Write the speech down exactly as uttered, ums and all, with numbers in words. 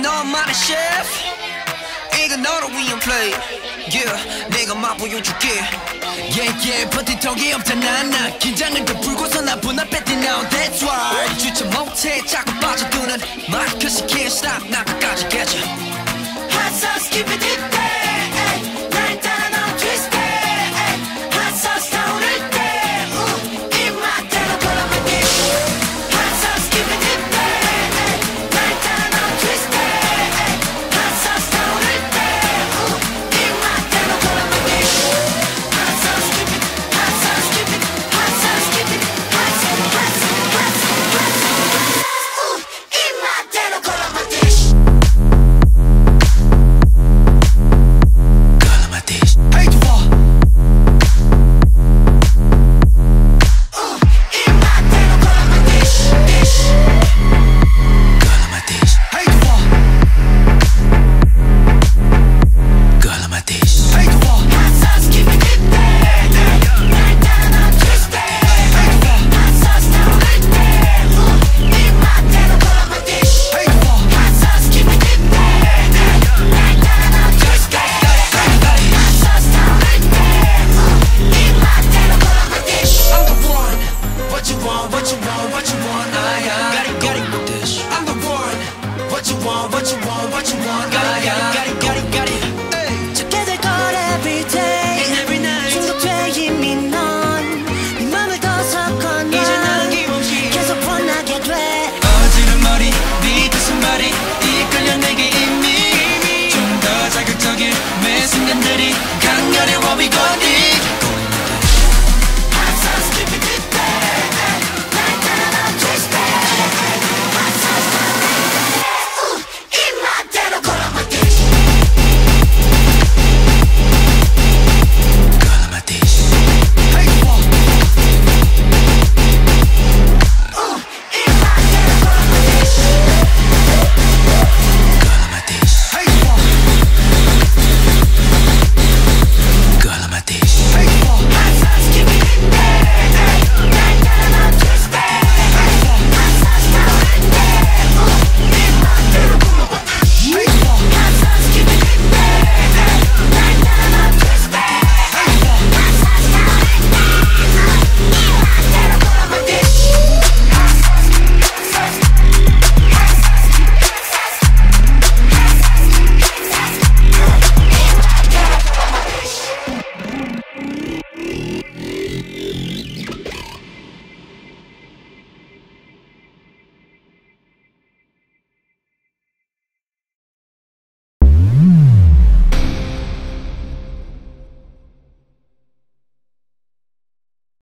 너만의 셰프 이건 너를 위한 플레이 yeah, 내가 맛보여줄게 yeah, yeah, 버틸 턱이 없잖아 나 긴장을 더 풀고서 나쁜 앞에 뛰어 That's right 주체 못해 자꾸 빠져드는 말 Cause you can't stop 나 끝까지 get you Hot sauce keep it deep day 날 따라 넌 twist day Hot sauce 타오를 때 입맛대로 골라볼게 Hot sauce keep it deep day 날 따라 넌 twist day Hot sauce 타오를 때 입맛대로 골라볼게 Hot sauce keep it Hot sauce keep it Hot sauce keep it Hot sauce Hot sauce Hot sauce Hot sauce 입맛대로 골라볼게 What you want, what you want, I got it, got it with this. I'm the one. What you want, what you want, what you want, I got it, got it.